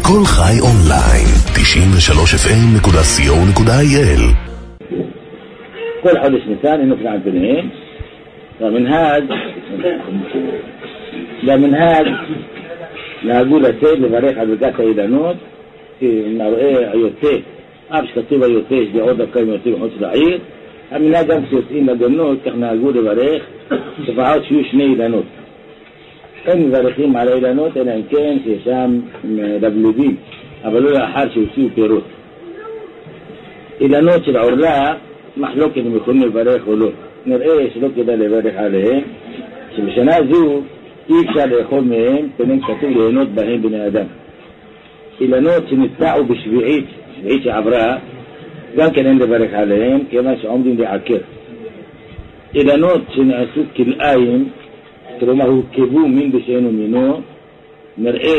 כל חי אונליין 93fm.co.il. كل حدث مثال نقل عن بنين ومنهاج نقول السيد لبريح البقاة إيدانوت في نرأي عيوتي أبش كتوب عيوتيش بعودة كلمة يوتيب حدث العير المنهاج أمسيسين لدنوت كنا نقول لبريح تفعات شوش ني إيدانوت إن مبارخين على إيدانوت إن كان في شام دبلوبي أبلو لها حال شوسيو بيروت إيدانوت العرلاء محلوك إنهم يكونوا البريح ولو نرأي شلوك كده لبريح عليهم שבשנה זו אי אפשר לאכול מהם, פנים כתוב ליהנות בהם בני אדם. אילנות שנטעו בשביעית שעברה, גם כן אין לברך עליהם, כיוון שעומדים לעקר. אילנות שנעשו כלאיים, כלומר הורכבו מין בשאינו מינו, נראה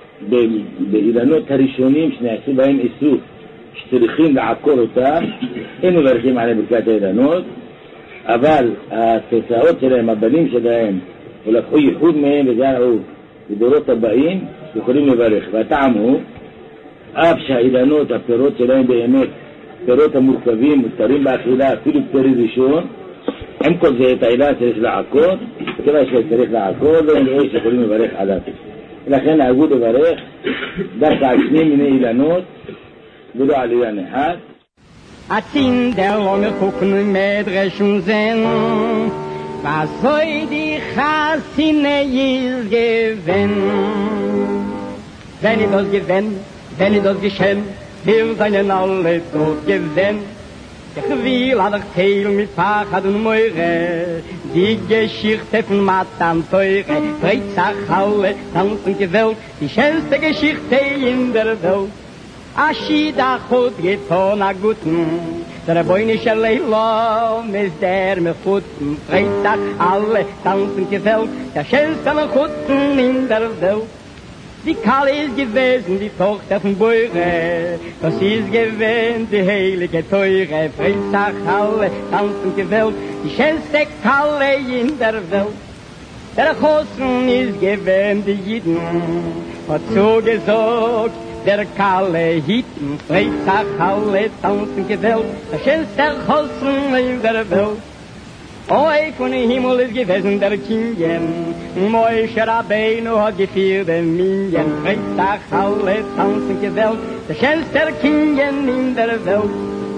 באילנות הראשונים שנעשו בהם איסוף, שצריכים לעקור אותם, אין מברכים עליהם ברכת האילנות, אבל התוצאות שלהם, הבנים שלהם, ולקחו ייחוד מהם וזרעו לדורות הבאים, יכולים לברך. והטעם הוא, אף שהאילנות, הפירות שלהם באמת, פירות המורכבים, מותרים באכילה, אפילו פרי ראשון, עם כל זה את האילה צריך לעקור, וכיוון שצריך לעקור, ואין רואה שיכולים לברך עליו. ולכן נהגו לברך דווקא על שני מיני אילנות, ולא על אילן אחד. Als in der lange Kuchen mit Rechen sind, was soll die Chassine ist gewinnen? Wenn ich das gewinn, wenn ich das geschehen, wir seien alle tot gewinn. Ich will an der Teil mit Pachad und Meure, die Geschichte von Matan Teure, Freizach alle, tanzen gewählt, die schönste Geschichte in der Welt. Ashida khod geton a guten der boynische leilo mis der me guten freitag alle tanzen gefällt der schönste me guten in der welt die Kalle ist gewesen die Tochter von Beure das ist gewesen die heilige teure freitag alle tanzen gefällt die schönste Kalle in der welt der Hosen ist gewesen die Jiden hat so gesagt der Kalle hitten, Freitag alle tanzen gewählt, der schönste Holzen in der Welt. Oi, von dem Himmel ist gewesen der Kingen, Moishe Rabbeinu hat geführt den Minion, Freitag alle tanzen gewählt, der schönste Kingen in der Welt.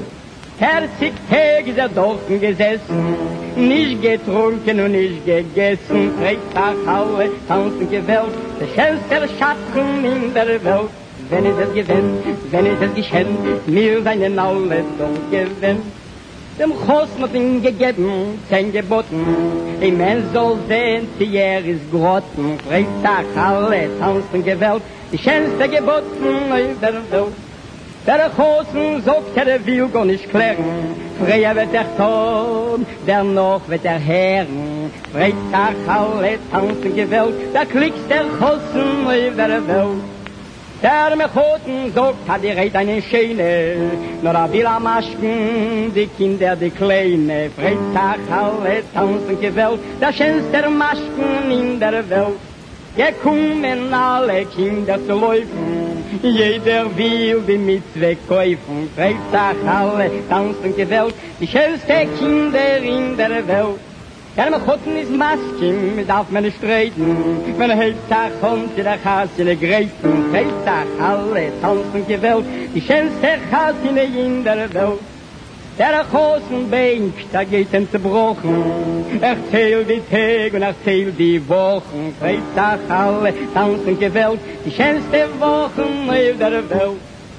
40 Tage ist dort gesessen, nicht getrunken und nicht gegessen, Freitag alle tanzen gewählt, der schönste Schatten in der Welt. Wenn es gewinnt, wenn es geschehen, mir seinen alle doch gewinnt. Dem Chos muss ihm gegeben, 10 geboten, ein Mensch soll sehen, die ist grotten, Freitag alle tanzen gewählt, die schönste geboten in der Welt. Der Chosen sagt, will gar nicht klären, früher wird Ton, noch wird Herren, Freitag alle tanzen gewählt, da klickst der Chosen in der Welt. Der Mechoten sagt, hat die Reit eine Schöne, nur a Villa Maschen, die Kinder, die Kleine, Freitag alle tanzen gewählt, der schönste Maschen in der Welt. Gekommen alle Kinder zu laufen, jeder will die Mitzwe kaufen, Freitag alle tanzen gewählt, die schönste Kinder in der Welt. Der Mechoten ist Masken, darf man nicht streiten. Wenn Tag kommt, der Chassine greifen. Freitag alle tanzen gewählt, die schönste Chassine in der Welt. Der großen Bank, da geht ihm zerbrochen. Erzählt die Tage und erzählt die Wochen. Freitag alle tanzen gewählt, die schönste Wochen in der Welt.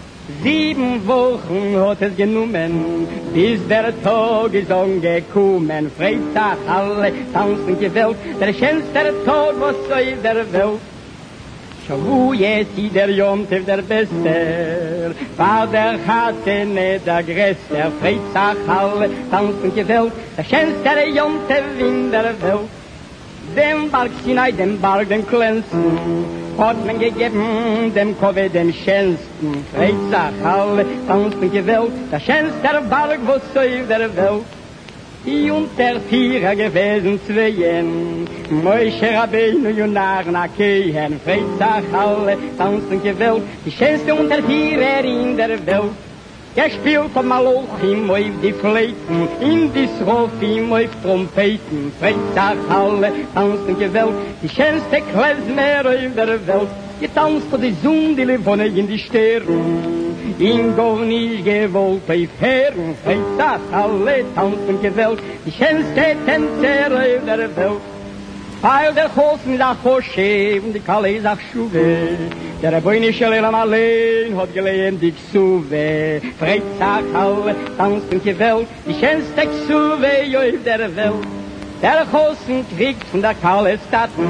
7 Wochen hat es genommen, bis der Tag ist angekommen. Freitag alle tanzen gewählt, der schönste Tag, was soll der Welt. Shavuye si der Yomtev der Beste, war der Chassene der Größte. Freitag alle tanzen gewählt, der schönste Yomtev in der Welt. Dem Berg Sinai, dem Berg den Kleinsten, hat man gegeben, dem Kove dem Schönsten. Freitag alle tanzen gewählt, der schönste Berg, wo soll der Welt. unter Vierer gewesen zweien. Moshe Rabbeinu Jonar Nakehen, Freitag alle tanzen gewählt, die schönste unter Vierer in der Welt. Gespielt hat Malochim auf die Fleiten, in die Srofim auf Trompeten, Freitag alle tanzen gewählt, die schönste Klezmer auf der Welt. Getanzt hat die Sonne, die Levone in die Sternen, in Gornisch gewollt auf Herren, Freitag alle tanzen gewählt, die schönste Tänzer auf der Welt. Weil der Chosen sagt Hoshe und die Kalle sagt Schuwe, der Rebäunische Lelam allein hat gelehnt die Ksuwe. Freitag alle tanzen gewählt, die schönste Ksuwe auf der Welt. Der Chosen kriegt von der Kalle Statten,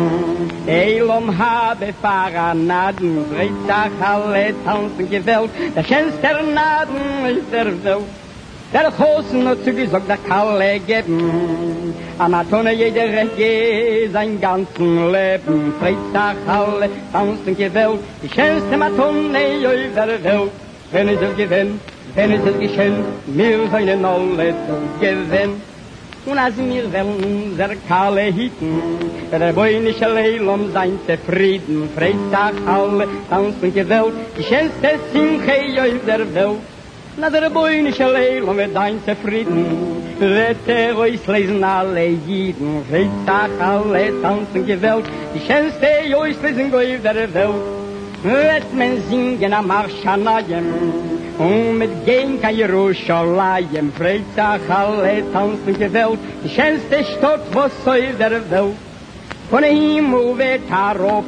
Elam habe Paranaden. Freitag alle tanzen gewählt, der schönste Naden auf der Welt. Der Chosen hat zugesagt, der Kalle geben, Amatone jeder Rege sein ganzen Leben. Freitag alle tanzen gewählt, die schönste Matone auf der Welt. Wenn es gewinnt, wenn es geschehen, wir sollen alle zu gewinnen. Und als wir wollen unser Kalle hitten, der Rebäunische Leilam sein zufrieden. Freitag alle tanzen gewählt, die schönste Simche auf der Welt. Na der Rebäunische Leilam wird ein zufrieden, wird euch lesen alle Jiden. Freitag alle tanzen gewählt, die schönste euch lesen auf der Welt. Wird man singen am Arschanayim, und mit Gehen kann Jerusalem. Freitag alle tanzen gewählt, die schönste Stadt, was soll der Welt. Von Himmel wird Harop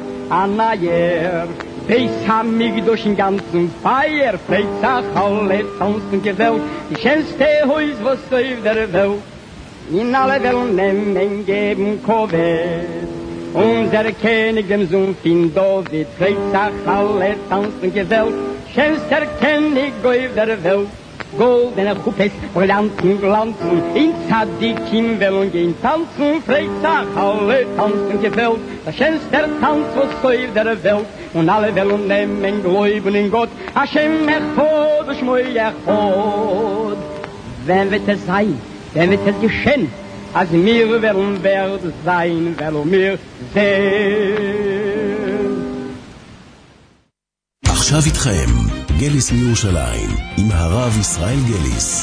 Anayer, Beis Hamigdosh im ganzen Feier. Freitag alle tanzen gewählt, die schönste Haus, was soll der Welt. In alle Welt nehmen geben Kovet, unser König dem Sohn von David. Freitag alle tanzen gewählt, schönster König auf der Welt. Goldene Kuppes, Brillanten, Glanzen, in Tzadikim wollen gehen tanzen. Freitag alle tanzen gewählt, der schönste Tanz, was auf der Welt. Und alle wollen nehmen Gläuben in Gott, Hashem Echod, Shmoi Echod. Wenn wird es sein, wenn wird es geschehen, als wir werden sein, werden wir sehen. עכשיו איתכם, גליס מירושלים, עם הרב ישראל גליס.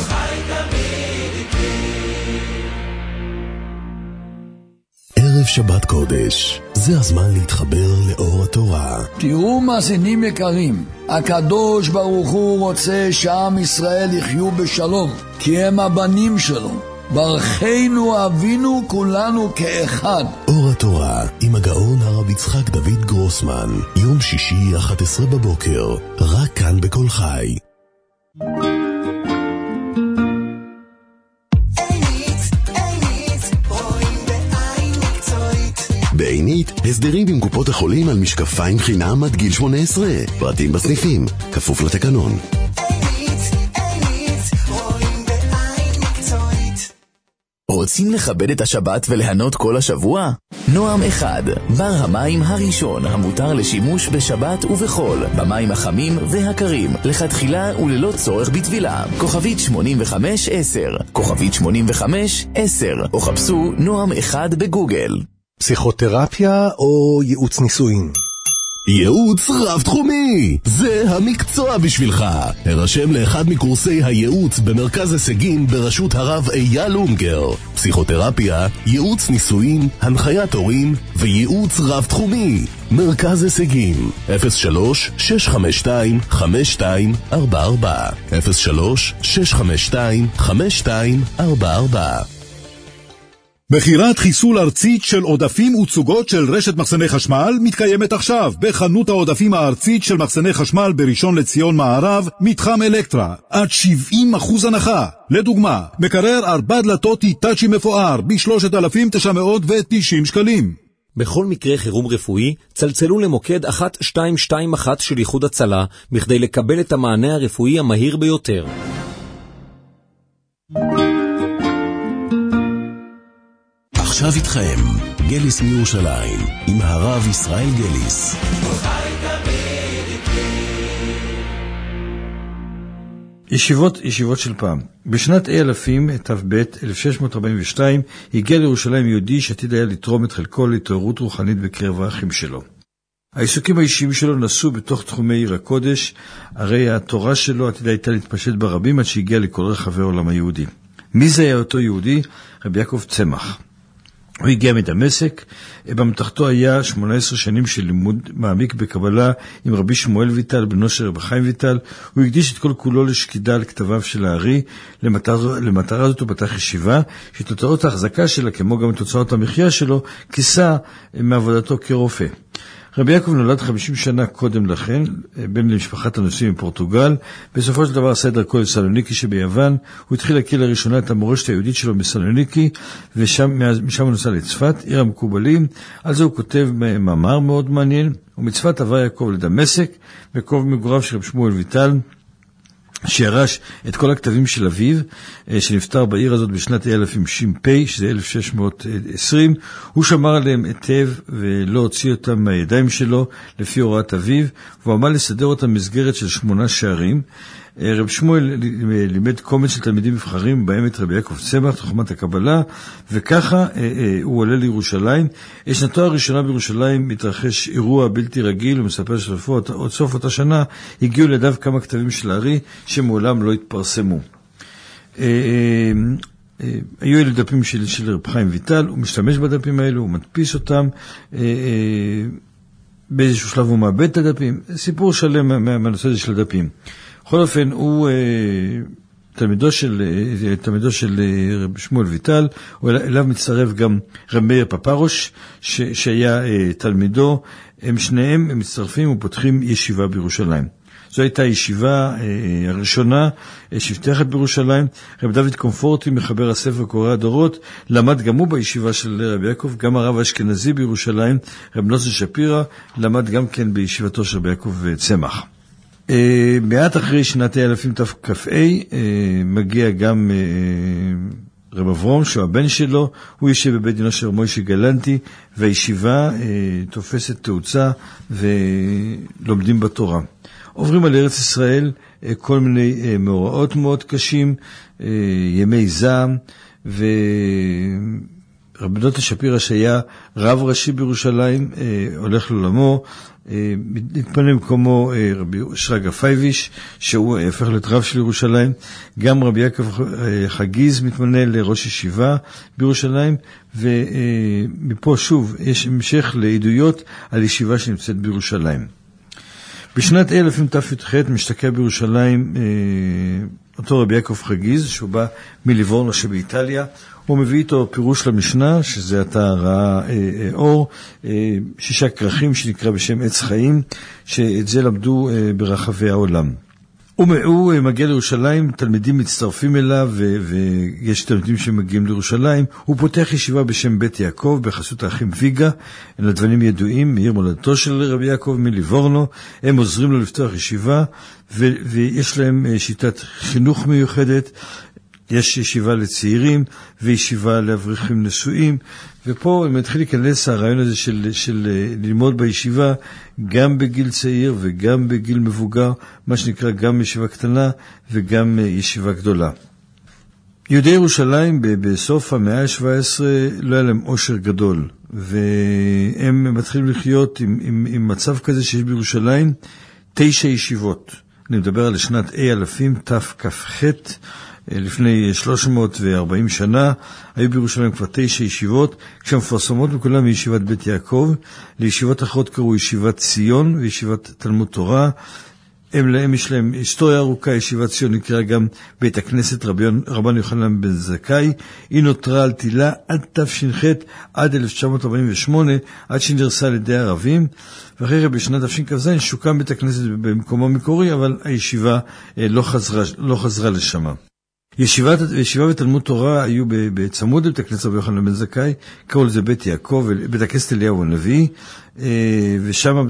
ערב שבת קודש, זה הזמן להתחבר לאור התורה. תראו מאזינים יקרים, הקדוש ברוך הוא רוצה שעם ישראל יחיו בשלום, כי הם הבנים שלו. ברכנו אבינו כולנו כאחד. אור התורה עם הגאון הרב יצחק דוד גרוסמן, יום שישי 11 בבוקר, רק כאן בכל חי. בעינית, הסדרים עם קופות החולים על משקפיים חינם עד גיל 18. פרטים בסניפים, כפוף לתקנון. רוצים לכבד את השבת וליהנות כל השבוע? נועם אחד, בר המים הראשון המותר לשימוש בשבת ובחול, במים החמים והקרים, לכתחילה וללא צורך בטבילה. כוכבית 8510, כוכבית 8510, או חפשו נועם אחד בגוגל. פסיכותרפיה או ייעוץ נישואין? ייעוץ רב תחומי, זה המקצוע בשבילך. הרשם לאחד מקורסי הייעוץ במרכז הישגים בראשות הרב אייל אונגר. פסיכותרפיה, ייעוץ נישואין, הנחיית הורים וייעוץ רב תחומי. מרכז הישגים 03-652-5244 03-652-5244. מכירת חיסול ארצית של עודפים וצוגות של רשת מחסני חשמל מתקיימת עכשיו בחנות העודפים הארצית של מחסני חשמל בראשון לציון מערב, מתחם אלקטרה, עד 70% הנחה. לדוגמה, מקרר 4 דלתות היטאצ'י מפואר ב-3,990 שקלים. בכל מקרה חירום רפואי, צלצלו למוקד 1221 של איחוד הצלה, בכדי לקבל את המענה הרפואי המהיר ביותר. עכשיו איתכם, גליס מירושלים, עם הרב ישראל גליס. ישיבות של פעם. בשנת אלפים, ת"ב, 1642, הגיע לירושלים יהודי שעתיד היה לתרום את חלקו להתעוררות רוחנית בקרב האחים שלו. העיסוקים האישיים שלו נסו בתוך תחומי עיר הקודש, הרי התורה שלו עתידה הייתה להתפשט ברבים עד שהגיע לכל רחבי העולם היהודי. מי זה היה אותו יהודי? רבי יעקב צמח. הוא הגיע מדמשק, במתחתו היה 18 שנים של לימוד מעמיק בקבלה עם רבי שמואל ויטל, בנו של רבי חיים ויטל. הוא הקדיש את כל כולו לשקידה על כתביו של הארי. למטרה זאת הוא פתח ישיבה, שתוצאות ההחזקה שלה, כמו גם תוצאות המחיה שלו, כיסה מעבודתו כרופא. רבי יעקב נולד 50 שנה קודם לכן, בן למשפחת הנוסעים מפורטוגל. בסופו של דבר עשה את דרכו לסלוניקי שביוון. הוא התחיל להכיר לראשונה את המורשת היהודית שלו בסלוניקי, ומשם הוא נסע לצפת, עיר המקובלים. על זה הוא כותב מאמר מאוד מעניין. ומצפת עבר יעקב לדמשק, בקרוב מגוריו של רבי שמואל ויטל, שירש את כל הכתבים של אביו, שנפטר בעיר הזאת בשנת אלפים-ש"פ, שזה 1620. הוא שמר עליהם היטב ולא הוציא אותם מהידיים שלו לפי הוראת אביו, והוא עמל לסדר אותם מסגרת של 8 שערים. רב שמואל לימד קומץ של תלמידים מבחרים, בהם את רבי יעקב צמח, תחומת הקבלה, וככה הוא עולה לירושלים. שנתו הראשונה בירושלים מתרחש אירוע בלתי רגיל, ומספר עוד סוף אותה שנה הגיעו לידיו כמה כתבים של הארי שמעולם לא התפרסמו. היו אלה דפים של רב חיים ויטל, הוא משתמש בדפים האלו, הוא מדפיס אותם, באיזשהו שלב הוא מאבד את הדפים, סיפור שלם מהנושא הזה של הדפים. בכל אופן, הוא תלמידו של רבי שמואל ויטל, אליו מצטרף גם רבי מאיר פפרוש, שהיה תלמידו. הם שניהם מצטרפים ופותחים ישיבה בירושלים. זו הייתה הישיבה הראשונה שנפתחת בירושלים. רבי דוד קומפורטי, מחבר הספר קוראי הדורות, למד גם הוא בישיבה של רבי יעקב. גם הרב האשכנזי בירושלים, רבי נוסי שפירא, למד גם כן בישיבתו של רבי יעקב צמח. מעט אחרי שנת אלפים תק"א מגיע גם רב אברום, שהוא הבן שלו. הוא יושב בבית דינו של מוישה גלנטי, והישיבה תופסת תאוצה ולומדים בתורה. עוברים על ארץ ישראל כל מיני מאורעות מאוד קשים, ימי זעם, ורבי נוסי שפירא שהיה רב ראשי בירושלים הולך לעולמו. מתפנה במקומו רבי שרגא פייביש, שהוא הפך להיות רב של ירושלים. גם רבי יעקב חגיז מתמנה לראש ישיבה בירושלים, ומפה שוב יש המשך לעדויות על ישיבה שנמצאת בירושלים. בשנת אלפים ת"ח משתקע בירושלים אותו רבי יעקב חגיז, שהוא בא מליבורנו שבאיטליה. הוא מביא איתו פירוש למשנה, שזה אתה ראה אור, 6 כרכים שנקרא בשם עץ חיים, שאת זה למדו ברחבי העולם. הוא מגיע לירושלים, תלמידים מצטרפים אליו, ויש תלמידים שמגיעים לירושלים. הוא פותח ישיבה בשם בית יעקב, בחסות האחים ויגה, אלה דברים ידועים, מעיר מולדתו של רבי יעקב מליבורנו. הם עוזרים לו לפתוח ישיבה, ויש להם שיטת חינוך מיוחדת. יש ישיבה לצעירים וישיבה לאברכים נשואים, ופה מתחיל להיכנס הרעיון הזה של ללמוד בישיבה גם בגיל צעיר וגם בגיל מבוגר, מה שנקרא גם ישיבה קטנה וגם ישיבה גדולה. יהודי ירושלים בסוף המאה ה-17 לא היה להם עושר גדול, והם מתחילים לחיות עם מצב כזה שיש בירושלים 9 ישיבות. אני מדבר על שנת אלפים ת"כ"ח, לפני 340 שנה, היו בירושלים כבר 9 ישיבות, כשהמפורסמות מכולם מישיבת בית יעקב. לישיבות אחרות קראו ישיבת ציון וישיבת תלמוד תורה. להם יש להם היסטוריה ארוכה. ישיבת ציון נקרא גם בית הכנסת רבן יוחנן בן זכאי. היא נותרה על תילה עד תש"ח, עד 1948, עד שנרסה על ידי ערבים, ואחרי בשנת תשכ"ז שוקם בית הכנסת במקומו המקורי, אבל הישיבה לא חזרה לשם. ישיבה ותלמוד תורה היו בצמוד לבית הכנסת רבי יוחנן בן זכאי, קראו לזה בית יעקב, בית הכנסת אליהו הנביא, ושם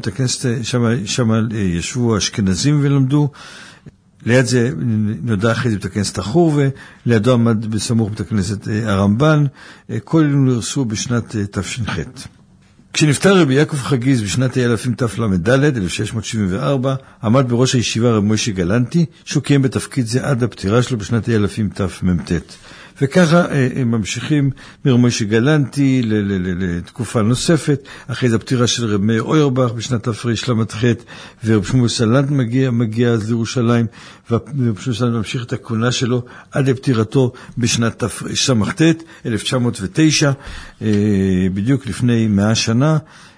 שם ישבו האשכנזים ולמדו. ליד זה נודע אחרי זה בית הכנסת החורבה, לידו עמד בסמוך בית הכנסת הרמב"ן. כל אלו נרסו בשנת תש"ח. כשנפטר רבי יעקב חגיז בשנת תל"ד, 1674, עמד בראש הישיבה רב מוישה גלנטי, שהוא קיים בתפקיד זה עד הפטירה שלו בשנת תמ"ט. וככה הם ממשיכים מרב מוישה גלנטי לתקופה נוספת, אחרי זה הפטירה של רב מאיר אוירבך בשנת תרל"ח, ורב שמואל סלנט מגיע אז לירושלים, ורב שמואל סלנט ממשיך את הכהונה שלו עד לפטירתו בשנת תשס"ט, 1909, בדיוק לפני 100 שנה,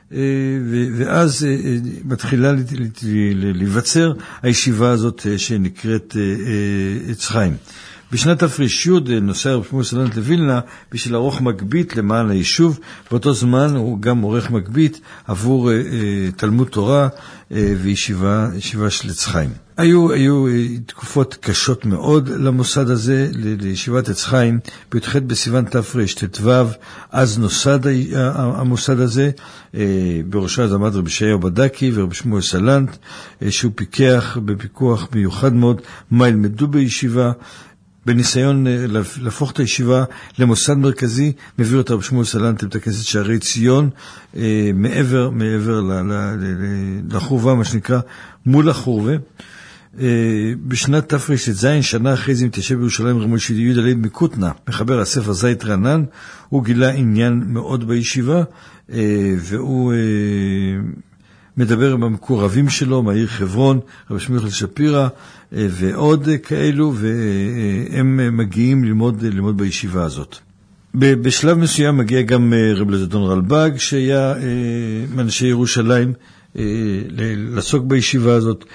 ואז מתחילה להיווצר הישיבה הזאת שנקראת עץ חיים. בשנת תר"י נוסע רב שמואל סלנט לווילנה בשביל לערוך מגבית למען היישוב. באותו זמן הוא גם עורך מגבית עבור תלמוד תורה וישיבה של עץ חיים. היו תקופות קשות מאוד למוסד הזה, לישיבת עץ חיים. בי"ח בסיוון תרט"ו, אז נוסד המוסד הזה, בראשו אז עמד רבי ישעיהו בדקי ורבי שמואל סלנט, שהוא פיקח בפיקוח מיוחד מאוד מה ילמדו בישיבה. בניסיון להפוך את הישיבה למוסד מרכזי, מביא אותה רבי שמואל סלנט לבית הכנסת שערי ציון, מעבר לחורבה, מה שנקרא, מול החורבה. בשנת תר"ז, שנה אחרי זה מתיישב בירושלים רב מוישה יהודה לייב מקוטנה, מחבר הספר זית רענן. הוא גילה עניין מאוד בישיבה, והוא מדבר עם המקורבים שלו מהעיר חברון, רבי שמואל שפירא ועוד כאלו, והם מגיעים ללמוד בישיבה הזאת. בשלב מסוים מגיע גם רב לזדון רלב"ג, שהיה מאנשי ירושלים, לעסוק בישיבה הזאת.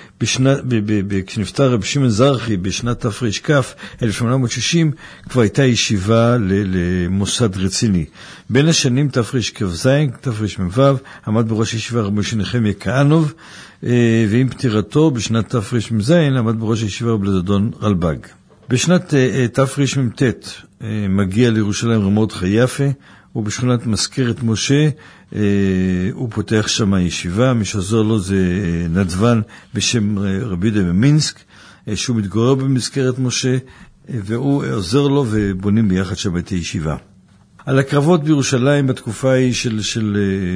כשנפטר רב שמעון זרחי בשנת תר"כ 1860, כבר הייתה ישיבה למוסד רציני. בין השנים תרכ"ז תרמ"ו עמד בראש הישיבה רב משה נחמיה כהנוב, ועם פטירתו בשנת תרמ"ז עמד בראש הישיבה רב לזדון רלב"ג. בשנת תרמ"ט מגיע לירושלים רב מרדכי יפה, ובשכונת מזכרת משה הוא פותח שם ישיבה. מי שעזור לו זה נדבן בשם רבי יהודה ממינסק, שהוא מתגורר במזכרת משה, והוא עוזר לו ובונים ביחד שם את הישיבה. על הקרבות בירושלים בתקופה היא של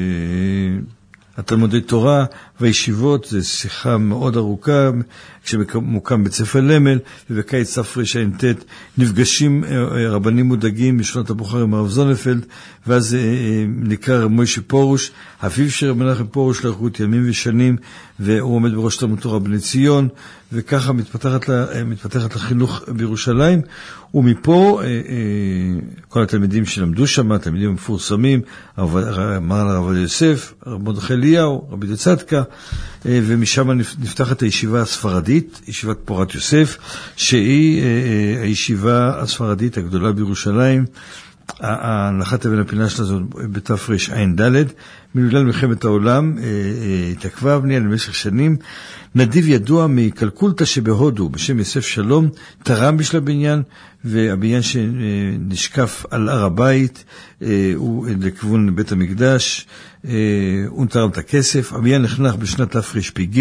התלמודי תורה והישיבות, זו שיחה מאוד ארוכה, כשמוקם בית ספר למל, ובקיץ תרע"ט נפגשים רבנים מודאגים משכונת הבוכר עם הרב זונפלד, ואז נקרא רב מוישה פרוש, אביו של רב מנחם פרוש, לאריכות ימים ושנים, והוא עומד בראש תלמוד תורה בני ציון, וככה מתפתחת לחינוך בירושלים. ומפה כל התלמידים שלמדו שם, התלמידים המפורסמים, מרן הרב עובדיה יוסף, רב מרדכי אליהו, רבי יהודה צדקה, ומשם נפתחת הישיבה הספרדית, ישיבת פורת יוסף, שהיא הישיבה הספרדית הגדולה בירושלים. הנחת אבן הפינה שלה זו בתרע"ד. בגלל מלחמת העולם התעכבה הבנייה למשך שנים. נדיב ידוע מקלקולטה שבהודו בשם יוסף שלום תרם בשביל הבניין, והבניין שנשקף על הר הבית הוא לכיוון בית המקדש, הוא תרם את הכסף. הבניין נחנך בשנת תרפ"ג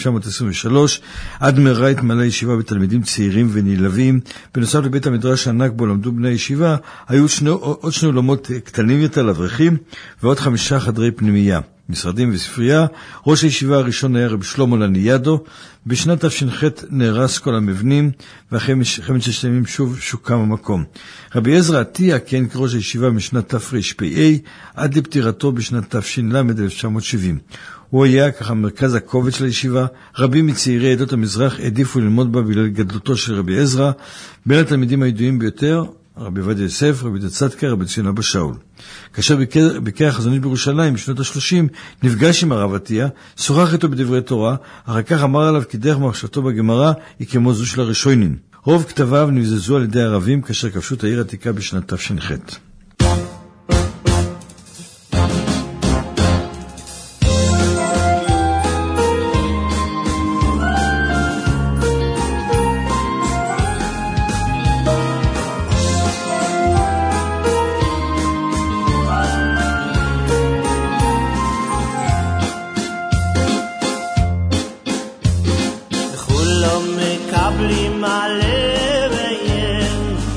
1923, עד מהרה התמלאה ישיבה בתלמידים צעירים ונלהבים. בנוסף לבית המדרש הענק בו למדו בני הישיבה, היו עוד שני אולמות קטנים יותר לאברכים, ועוד 5 חדרי פנימייה, משרדים וספרייה. ראש הישיבה הראשון היה רב שלמה לניאדו. בשנת תש"ח נהרס כל המבנים, ואחרי 5 ימים שוב שוקם המקום. רבי עזרא עטיה כיהן כראש הישיבה משנת תרפ"א עד לפטירתו בשנת תש"ל 1970. הוא היה ככה מרכז הכובד של הישיבה. רבים מצעירי עדות המזרח העדיפו ללמוד בה בגלל גדלותו של רבי עזרא. בין התלמידים הידועים ביותר רבי עובדיה יוסף, רבי יהודה צדקה, רבי ציון אבא שאול. כאשר ביקר החזון איש בירושלים בשנות ה-30, נפגש עם הרב עטיה, שוחח איתו בדברי תורה, אחר כך אמר עליו כי דרך מחשבתו בגמרא היא כמו זו של הראשונים. רוב כתביו נבזזו על ידי ערבים כאשר כבשו את העיר העתיקה בשנת תש"ח.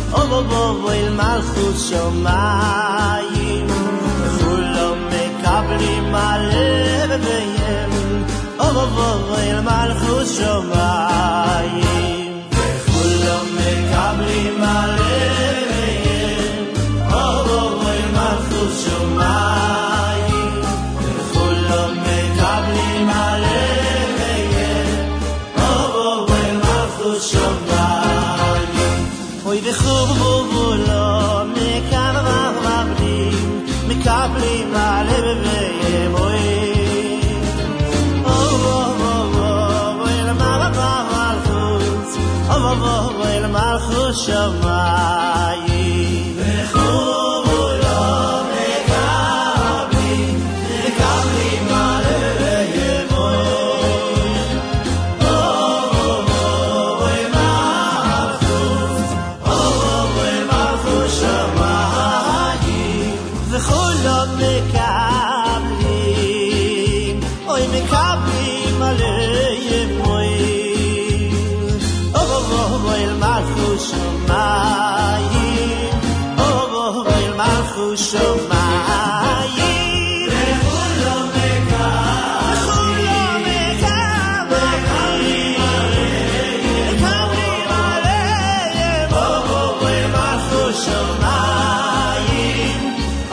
שומעים, כולם מקבלים מקבלים הלב והם אובו אל מלכות שמיים וכולם מקבלים הלב והם אובו אל מלכות שמיים וכולם מקבלים הלב והם אובו אל מלכות שמיים אוי וחובו לא מקבלים הלב והם אל מלכות שמיים וחובו לא מקבלים הלב והם אל מלכות שמיים וכולם מקבלים אוי מקבלים עליהם אל מלכות שמיים אל מלכות שמיים וכולם מקבלים עליהם אל מלכות שמיים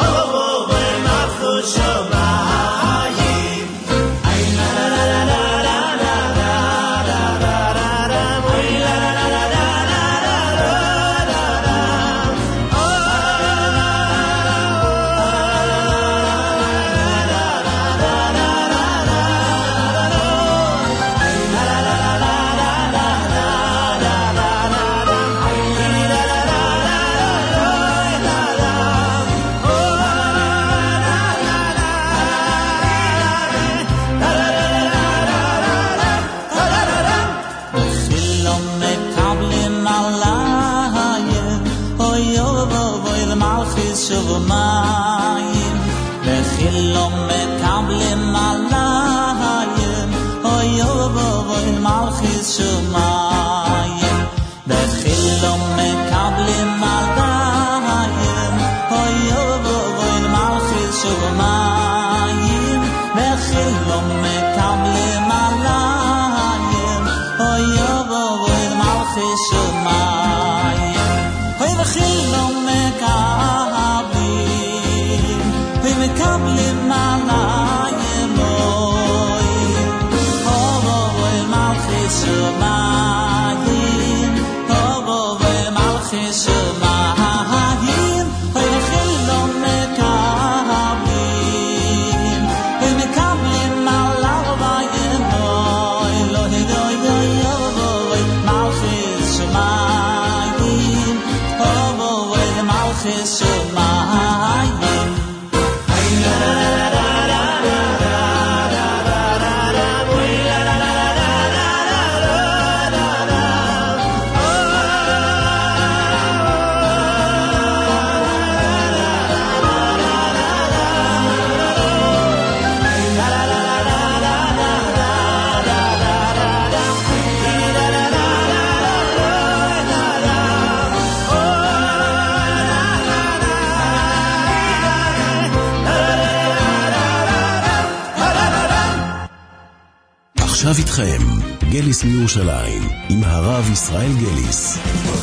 עכשיו איתכם, גליס מירושלים, עם הרב ישראל גליס.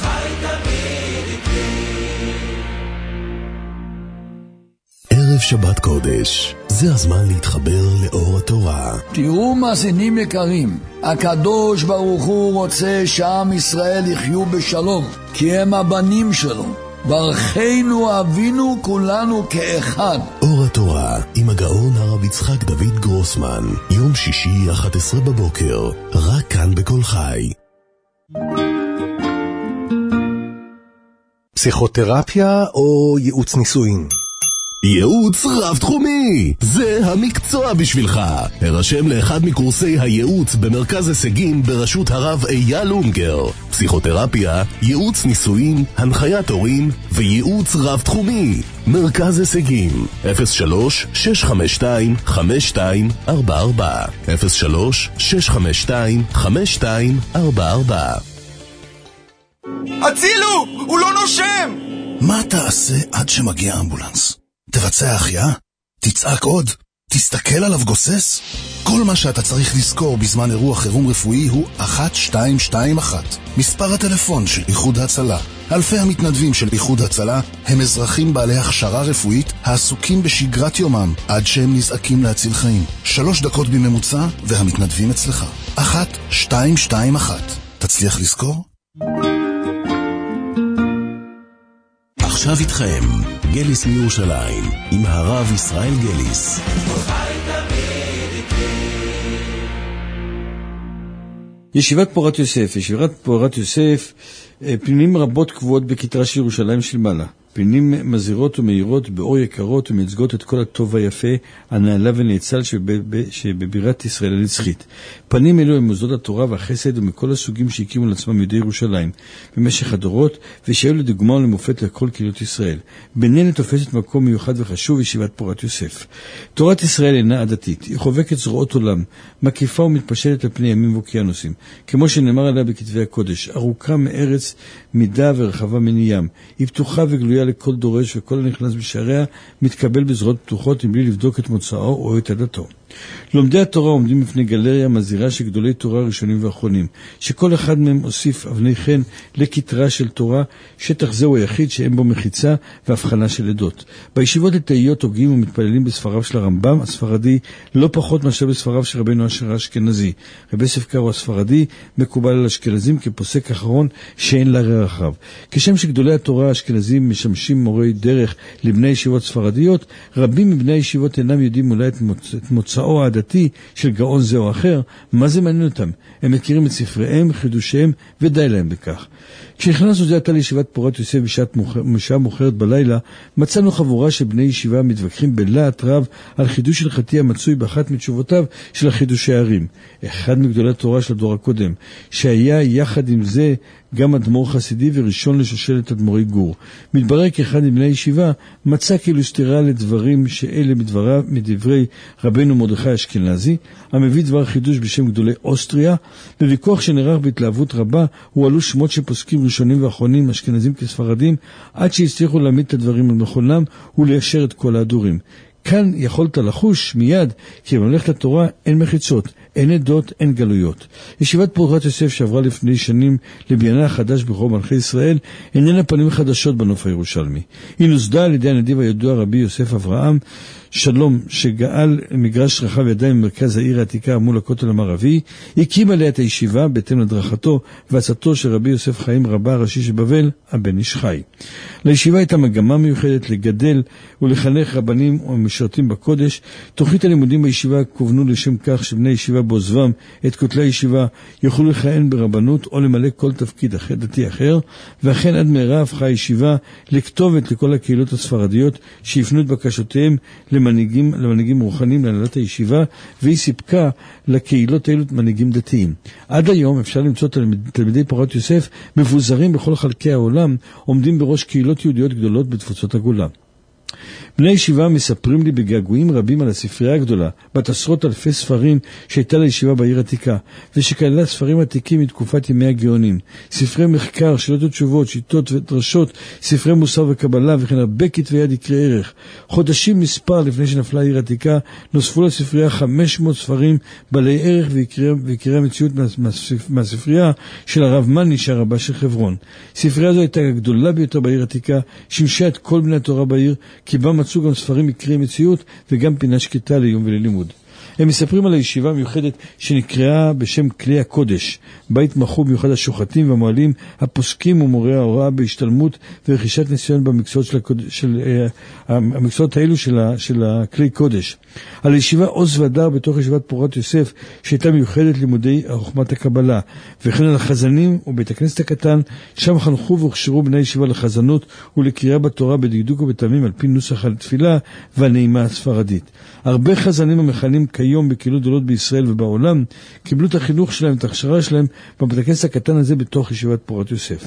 ערב שבת קודש, זה הזמן להתחבר לאור התורה. תראו מאזינים יקרים, הקדוש ברוך הוא רוצה שעם ישראל יחיו בשלום, כי הם הבנים שלו. ברכנו אבינו כולנו כאחד. אור התורה עם הגאון הרב יצחק דוד גרוסמן, יום שישי 11 בבוקר, רק כאן בכל חי. פסיכותרפיה או ייעוץ נישואין? ייעוץ רב תחומי, זה המקצוע בשבילך. הרשם לאחד מקורסי הייעוץ במרכז הישגים בראשות הרב אייל לונגר. פסיכותרפיה, ייעוץ נישואין, הנחיית הורים וייעוץ רב תחומי. מרכז הישגים 03-652-5244 03-652-5244. הצילו! הוא לא נושם! מה תעשה עד שמגיע אמבולנס? תבצע החייאה? תצעק עוד? תסתכל עליו גוסס? כל מה שאתה צריך לזכור בזמן אירוע חירום רפואי הוא 1221. מספר הטלפון של איחוד הצלה. אלפי המתנדבים של איחוד הצלה הם אזרחים בעלי הכשרה רפואית העסוקים בשגרת יומם עד שהם נזעקים להציל חיים. 3 דקות בממוצע והמתנדבים אצלך. 1221. תצליח לזכור? עכשיו איתכם, גליס מירושלים, עם הרב ישראל גליס. ישיבת פורת יוסף. ישיבת פורת יוסף, פנינים רבות קבועות בכתרה של ירושלים של מעלה. פנינים מזהירות ומאירות באור יקרות ומייצגות את כל הטוב והיפה, הנעלה ונאצל שבבירת ישראל הנצחית. פנים אלו הם מוסדות התורה והחסד ומכל הסוגים שהקימו לעצמם יהודי ירושלים במשך הדורות, ושהיו לדוגמה ולמופת לכל קהילות ישראל. ביניהן תופסת מקום מיוחד וחשוב ישיבת פורת יוסף. תורת ישראל אינה עדתית, היא חובקת זרועות עולם, מקיפה ומתפשטת על פני ימים ואוקיינוסים, כמו שנאמר עליה בכתבי הקודש, ארוכה מארץ מידה ורחבה מנים. היא פתוחה וגלויה לכל דורש, וכל הנכנס בשעריה מתקבל בזרועות פתוחות מבלי לבדוק את מוצאו או את עדתו. לומדי התורה עומדים בפני גלריה מזהירה של גדולי תורה ראשונים ואחרונים, שכל אחד מהם הוסיף אבני חן לכתרה של תורה, שטח זהו היחיד שאין בו מחיצה והבחנה של עדות. בישיבות לתאיות הוגים ומתפללים בספריו של הרמב"ם הספרדי לא פחות מאשר בספריו של רבינו אשר האשכנזי. רבי יוסף קארו הספרדי מקובל על אשכנזים כפוסק אחרון שאין לה רחב. כשם שגדולי התורה האשכנזים משמשים מורי דרך לבני ישיבות ספרדיות, רבים מבני הישיבות אינם יודעים אולי את מוצאו העדתי של גאון זה או אחר. מה זה מעניין אותם? הם מכירים את ספריהם, חידושיהם, ודי להם בכך. כשנכנסנו זה עתה לישיבת פורת יוסף בשעה מאוחרת בלילה, מצאנו חבורה של בני ישיבה מתווכחים בלהט רב על חידוש הלכתי המצוי באחת מתשובותיו של החידושי הערים, אחד מגדולי התורה של הדור הקודם, שהיה יחד עם זה גם אדמו"ר חסידי וראשון לשושלת אדמו"רי גור. מתברר כאחד מבני הישיבה מצא כאילו סתירה לדברים שאלה מדברי רבנו מרדכי אשכנזי, המביא דבר חידוש בשם גדולי אוסטריה. בוויכוח שנערך בהתלהבות רבה הועלו שמות שפוסקים ראשונים ואחרונים, אשכנזים כספרדים, עד שהצליחו להעמיד את הדברים על מכונם וליישר את כל ההדורים. כאן יכולת לחוש מיד כי בממלכת התורה אין מחיצות, אין עדות, אין גלויות. ישיבת פורת יוסף שעברה לפני שנים לבניינה החדש בכל מלכי ישראל איננה פנים חדשות בנוף הירושלמי. היא נוסדה על ידי הנדיב הידוע רבי יוסף אברהם שלום, שגאל מגרש רחב ידיים ממרכז העיר העתיקה מול הכותל המערבי, הקים עליה את הישיבה בהתאם לדרכתו ועצתו של רבי יוסף חיים רבה הראשי של בבל, הבן איש חי. לישיבה הייתה מגמה מיוחדת לגדל ולחנך רבנים ומשרתים בקודש. תוכנית הלימודים בישיבה כוונו לשם כך שבני ישיבה בעוזבם את כותלי הישיבה יוכלו לכהן ברבנות או למלא כל תפקיד דתי אחר, ואכן עד מהרה הפכה הישיבה לכתובת לכל הקהילות הספרדיות שיפנו את בקשותיהם למנהיגים רוחניים להנהלת הישיבה, והיא סיפקה לקהילות האלו מנהיגים דתיים. עד היום אפשר למצוא תלמידי פורת יוסף מבוזרים בכל חלקי העולם, עומדים בראש קהילות יהודיות גדולות בתפוצות הגולה. בני ישיבה מספרים לי בגעגועים רבים על הספרייה הגדולה, בת עשרות אלפי ספרים שהייתה לישיבה בעיר עתיקה, ושכללה ספרים עתיקים מתקופת ימי הגאונים, ספרי מחקר, שאלות ותשובות, שיטות ודרשות, ספרי מוסר וקבלה, וכן הרבה כתבי יד יקרי ערך. חודשים מספר לפני שנפלה העיר עתיקה, נוספו לספרייה 500 ספרים בעלי ערך ויקרי המציאות מהספרייה של הרב מניש הרבה של חברון. ספרייה זו הייתה הגדולה ביותר בעיר עתיקה, שימשה את כל בני התורה בעיר, כי בה מצאו גם ספרים מקרי מציאות וגם פינה שקטה ליום וללימוד. הם מספרים על הישיבה מיוחדת שנקראה בשם כלי הקודש, בית מחוב מיוחד השוחטים והמועלים, הפוסקים ומורי ההוראה בהשתלמות ורכישת ניסיון במקצועות המקצועות האלו של הכלי קודש. על הישיבה עוז ודר בתוך ישיבת פורת יוסף שהייתה מיוחדת לימודי חוכמת הקבלה, וכן על החזנים ובית הכנסת הקטן, שם חנכו והוכשרו בני ישיבה לחזנות ולקריאה בתורה בדקדוק ובטעמים על פי נוסח התפילה והנעימה הספרדית. הרבה חזנים המכנים כיום בקהילות גדולות בישראל ובעולם קיבלו את החינוך שלהם, את ההכשרה שלהם בבית הכנסת הקטן הזה בתוך ישיבת פורת יוסף.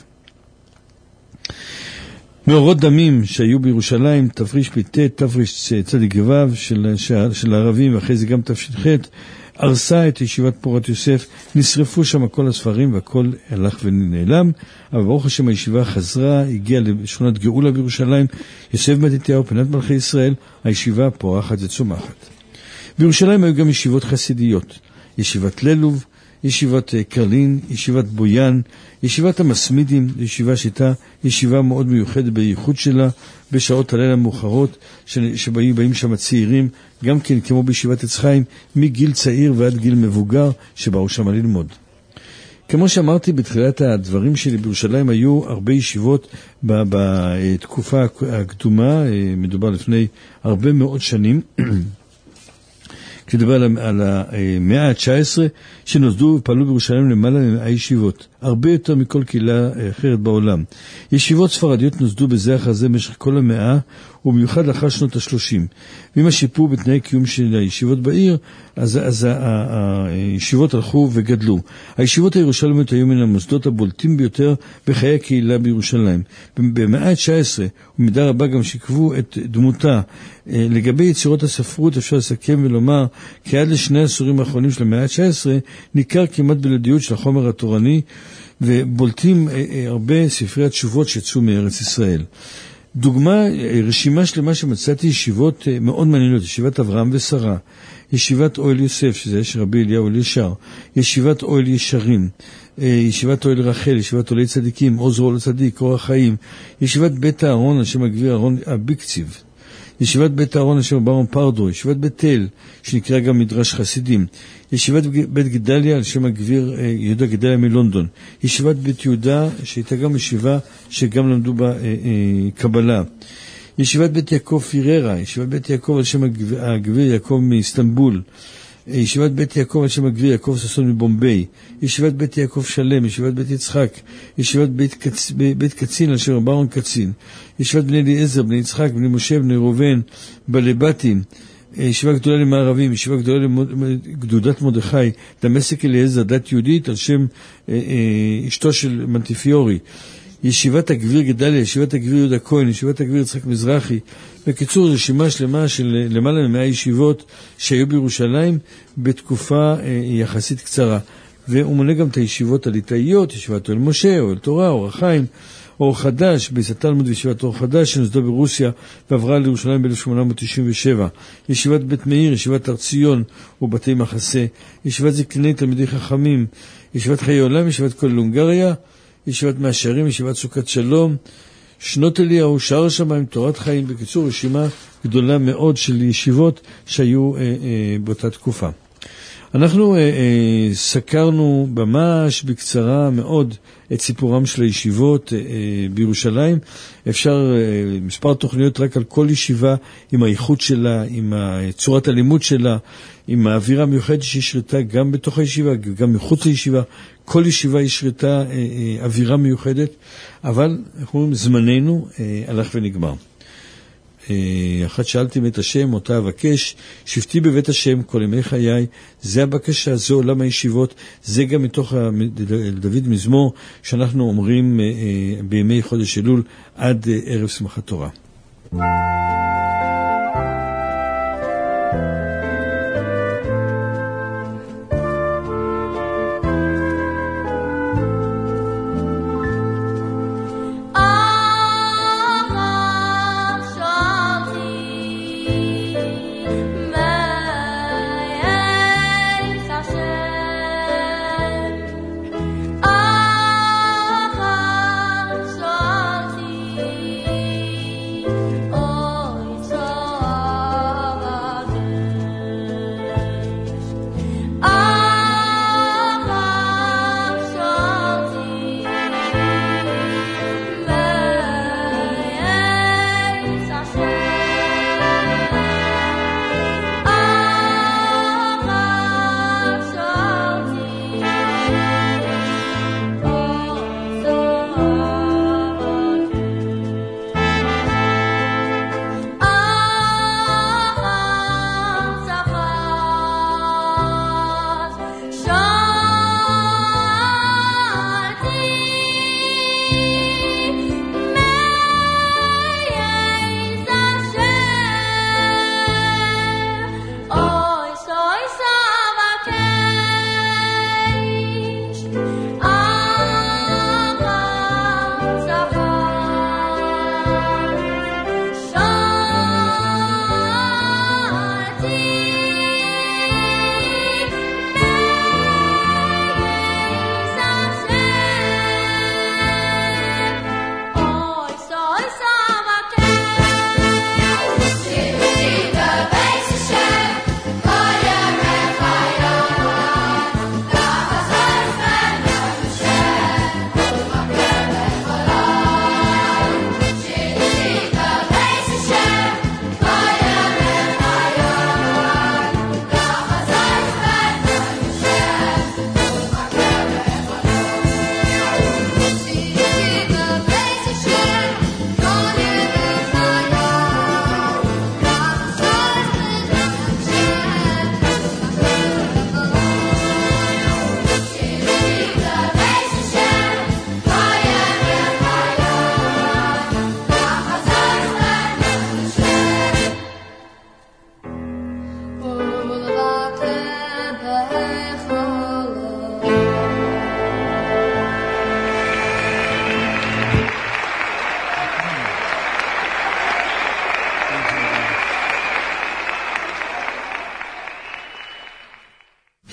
מאורות דמים שהיו בירושלים, תפריש פ"ט, תפריש צדיק גבב של הערבים, ואחרי זה גם תש"ח, הרסה את ישיבת פורת יוסף, נשרפו שם כל הספרים והכל הלך ונעלם, אבל ברוך השם הישיבה חזרה, הגיעה לשכונת גאולה בירושלים, יוסף מתתיהו, פינת מלכי ישראל, הישיבה פורחת וצומחת. בירושלים היו גם ישיבות חסידיות, ישיבת ללוב, ישיבת קרלין, ישיבת בויאן, ישיבת המסמידים, ישיבה שהייתה ישיבה מאוד מיוחדת בייחוד שלה, בשעות הלילה המאוחרות, שבאים שם צעירים, גם כן כמו בישיבת עץ חיים, מגיל צעיר ועד גיל מבוגר, שבאו שם ללמוד. כמו שאמרתי בתחילת הדברים שלי, בירושלים היו הרבה ישיבות בתקופה הקדומה, מדובר לפני הרבה מאוד שנים, כשדבר על המאה ה-19, שנוסדו ופעלו בירושלים למעלה מ100 ישיבות, הרבה יותר מכל קהילה אחרת בעולם. ישיבות ספרדיות נוסדו בזה אחר זה במשך כל המאה, ובמיוחד לאחר שנות ה-30. ועם השיפור בתנאי קיום של הישיבות בעיר, אז הישיבות הלכו וגדלו. הישיבות הירושלמיות היו מן המוסדות הבולטים ביותר בחיי הקהילה בירושלים. במאה ה-19, ומידה רבה גם שיקבו את דמותה. לגבי יצירות הספרות אפשר לסכם ולומר, כי עד לשני העשורים האחרונים של המאה ה-19, ניכר כמעט בלעדיות של החומר התורני, ובולטים הרבה ספרי התשובות שיצאו מארץ ישראל. דוגמה, רשימה שלמה שמצאתי ישיבות מאוד מעניינות, ישיבת אברהם ושרה, ישיבת אוהל יוסף, שזה של רבי אליהו אלישר, ישיבת אוהל ישרים, ישיבת אוהל רחל, ישיבת אוהלי צדיקים, עוז רול צדיק, אור החיים, ישיבת בית הארון, על שם הגביר אהרון אביקציב, ישיבת בית הארון, על שם ברון פרדו, ישיבת בית תל, שנקרא גם מדרש חסידים, ישיבת בית גדליה, על שם הגביר יהודה גדליה מלונדון, ישיבת בית יהודה, שהייתה גם ישיבה שגם למדו בה קבלה, ישיבת בית יעקב פיררה, ישיבת בית יעקב על שם הגביר יעקב מאיסטנבול, ישיבת בית יעקב על שם הגביר יעקב ששון מבומביי, ישיבת בית יעקב שלם, ישיבת בית יצחק, ישיבת בית קצין על שם ברון קצין, ישיבת בני אליעזר, בני יצחק, בני משה, בני ראובן, בלבטים, ישיבה גדולה למערבים, ישיבה גדולה לגדודת מרדכי, דמשק אליעזר, דת יהודית על שם אשתו של מנטיפיורי, ישיבת הגביר גדליה, ישיבת הגביר יהודה כהן, ישיבת הגביר יצחק מזרחי. בקיצור, רשימה שלמה של למעלה מ100 ישיבות שהיו בירושלים בתקופה יחסית קצרה. והוא מונה גם את הישיבות הליטאיות, ישיבת אוהל משה, אוהל תורה, אור החיים, אור חדש, בית התלמוד וישיבת אור חדש שנוסדה ברוסיה ועברה לירושלים ב-1897. ישיבת בית מאיר, ישיבת הר ציון ובתי מחסה, ישיבת זקני תלמידי חכמים, ישיבת חיי עולם, ישיבת כולל הונגריה, ישיבת מהשערים, ישיבת סוכת שלום, שנות אליהו, שער השמיים, תורת חיים. בקיצור, רשימה גדולה מאוד של ישיבות שהיו באותה תקופה. אנחנו סקרנו ממש בקצרה מאוד את סיפורם של הישיבות בירושלים. אפשר מספר תוכניות רק על כל ישיבה, עם האיכות שלה, עם צורת הלימוד שלה, עם האווירה המיוחדת שהשרתה גם בתוך הישיבה, גם מחוץ לישיבה. כל ישיבה השרתה אווירה מיוחדת, אבל אנחנו אומרים, זמננו הלך ונגמר. אחת שאלתי את השם, אותה אבקש, שבתי בבית השם כל ימי חיי, זה הבקשה, זה עולם הישיבות, זה גם מתוך דוד מזמור שאנחנו אומרים בימי חודש אלול עד ערב שמחת תורה. Oh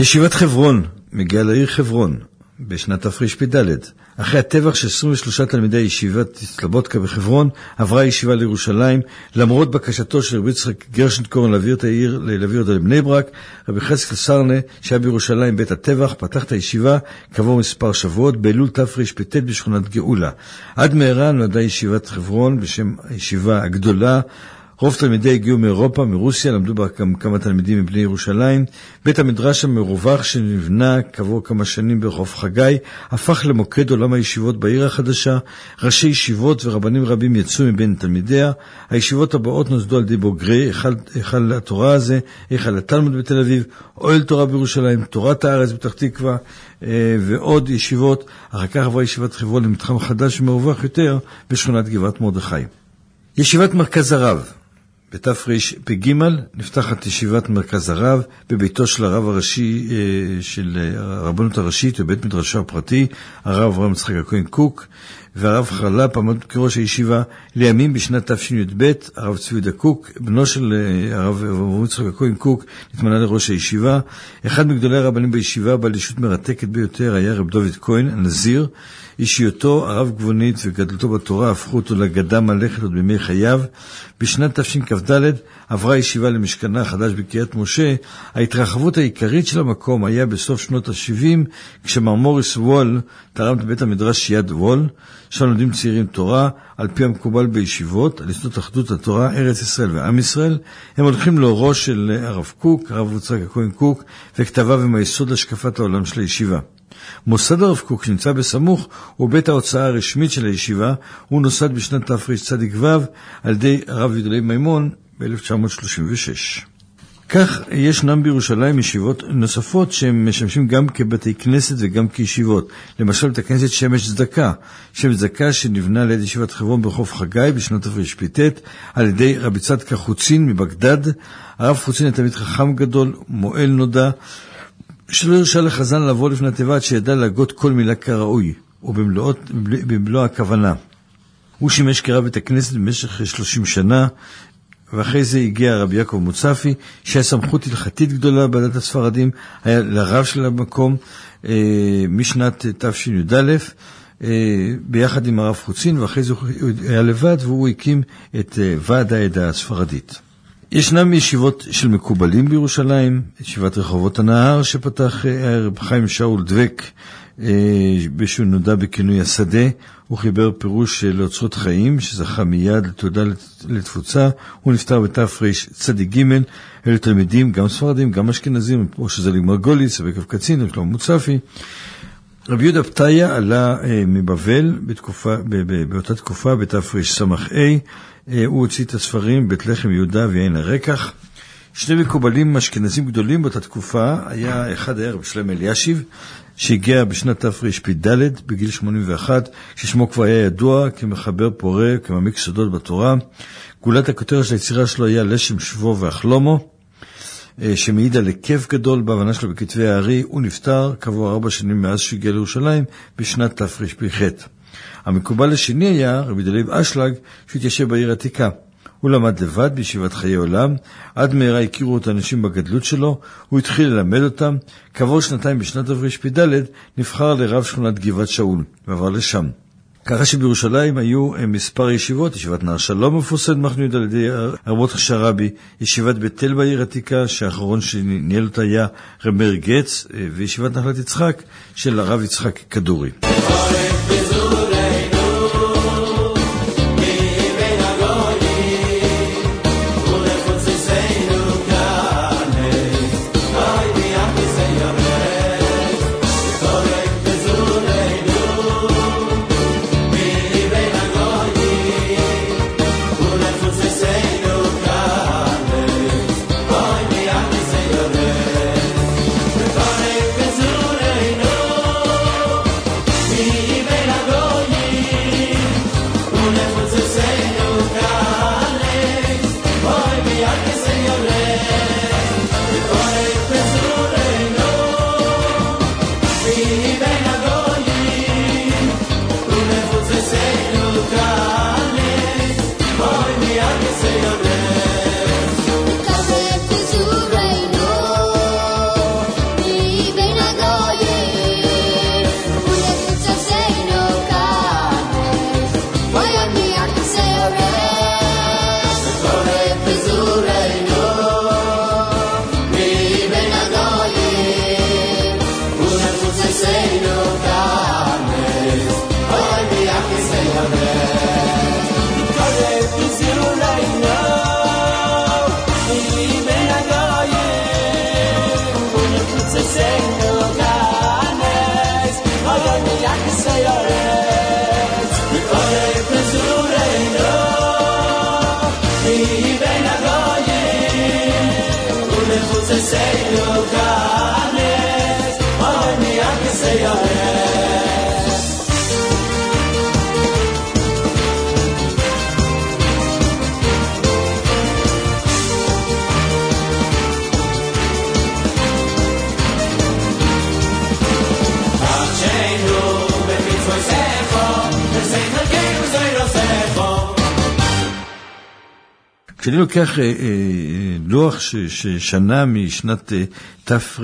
ישיבת חברון מגיעה לעיר חברון בשנת תרפ"ד. אחרי הטבח של 23 תלמידי ישיבת סלובודקה בחברון, עברה הישיבה לירושלים, למרות בקשתו של רבי יצחק גרשנקורן להעביר אותה לבני ברק. רבי חזקאל סרנה, שהיה בירושלים בעת הטבח, פתח את הישיבה כעבור מספר שבועות באלול תרפ"ט בשכונת גאולה. עד מהרה נולדה ישיבת חברון בשם הישיבה הגדולה. רוב תלמידי הגיעו מאירופה, מרוסיה, למדו בה כמה תלמידים מבני ירושלים. בית המדרש המרווח שנבנה כעבור כמה שנים ברחוב חגי, הפך למוקד עולם הישיבות בעיר החדשה. ראשי ישיבות ורבנים רבים יצאו מבין תלמידיה. הישיבות הבאות נוסדו על ידי בוגרי היכל התורה הזה, היכל התלמוד בתל אביב, אוהל תורה בירושלים, תורת הארץ בפתח תקווה, ועוד ישיבות. אחר כך עברה ישיבת חברון למתחם חדש ומרווח יותר בשכונת גבעת מרדכי. ישיבת מרכז הרב. בתרפ"ג נפתחת ישיבת מרכז הרב בביתו של הרב הראשי של הרבנות הראשית ובית מדרשו הפרטי, הרב אברהם יצחק הכהן קוק, והרב חרל"פ עמד כראש הישיבה. לימים בשנת תשי"ב הרב צבי יהודה קוק, בנו של הרב אברהם יצחק הכהן קוק, נתמנה לראש הישיבה. אחד מגדולי הרבנים בישיבה, בעל אישות מרתקת ביותר, היה רב דוד כהן הנזיר. אישיותו הרב גבונית וגדלתו בתורה הפכו אותו לגדה מלאכת עוד בימי חייו. בשנת תשכ"ד עברה ישיבה למשכנה החדש בקריית משה. ההתרחבות העיקרית של המקום היה בסוף שנות ה-70, כשמר מוריס וול תרם את בית המדרש יד וול, שם לומדים צעירים תורה על פי המקובל בישיבות, על יסודות אחדות התורה, ארץ ישראל ועם ישראל. הם הולכים לאורו של הרב קוק, הרב יצחק הכהן קוק, וכתביו הם היסוד להשקפת העולם של הישיבה. מוסד הרב קוק שנמצא בסמוך הוא בית ההוצאה הרשמית של הישיבה. הוא נוסד בשנת תרצ"ו על ידי הרב יהודה מימון ב-1936. כך ישנם בירושלים ישיבות נוספות שהם משמשים גם כבתי כנסת וגם כישיבות. למשל בית הכנסת שמש צדקה. שמש צדקה שנבנה ליד ישיבת חברון ברחוב חגי בשנת תרפ"ט על ידי רבי צדקה חוצין מבגדד. הרב חוצין היה תלמיד חכם גדול, מועל נודע, שלא הרשה לחזן לבוא לפני התיבה עד שידע להגות כל מילה כראוי ובמלוא הכוונה. הוא שימש כרב בית הכנסת במשך 30 שנה, ואחרי זה הגיע רבי יעקב מוצפי, שהיה סמכות הלכתית גדולה בדת הספרדים, היה לרב של המקום משנת תשי"ד, ביחד עם הרב חוצין, ואחרי זה הוא היה לבד, והוא הקים את ועד העדה הספרדית. ישנם ישיבות של מקובלים בירושלים, ישיבת רחובות הנהר שפתח רב חיים שאול דבק, שהוא נודע בכינוי השדה. הוא חיבר פירוש לאוצרות חיים שזכה מיד לתעודה לתפוצה. הוא נפטר בתרצ"ג. אלה תלמידים גם ספרדים גם אשכנזים, כמו שזה מרגוליץ וקו קצין ושלמה מוצפי. רבי יהודה פתיה עלה מבבל באותה תקופה בתרס"ה. הוא הוציא את הספרים בית לחם יהודה ועין הרקח. שני מקובלים אשכנזים גדולים באותה תקופה, אחד היה רבי שלמה אלישיב, שהגיע בשנת תרפ"ד בגיל 81, ששמו כבר היה ידוע כמחבר פורה, כמעמיק סודות בתורה. גולת הכותרת של היצירה שלו היה לשם שבו ואחלומו, שמעיד על היקף גדול בהבנה שלו בכתבי הארי. הוא נפטר כעבור 4 שנים מאז שהגיע לירושלים בשנת תרפ"ח. המקובל השני היה רבי דלייב אשלג, שהתיישב בעיר העתיקה. הוא למד לבד בישיבת חיי עולם, עד מהרה הכירו את האנשים בגדלות שלו, הוא התחיל ללמד אותם. כעבור 2 בשנת תרפ"ד נבחר לרב שכונת גבעת שאול, ועבר לשם. ככה שבירושלים היו מספר ישיבות, ישיבת נער שלום מפורסמת מחנה על ידי הרבות השרבי, ישיבת בית אל בעיר העתיקה, שהאחרון שניהל אותה היה רב מאיר גץ, וישיבת נחלת יצחק של הרב יצחק כדורי. Me כשאני לוקח לוח ששנה משנת תר"פ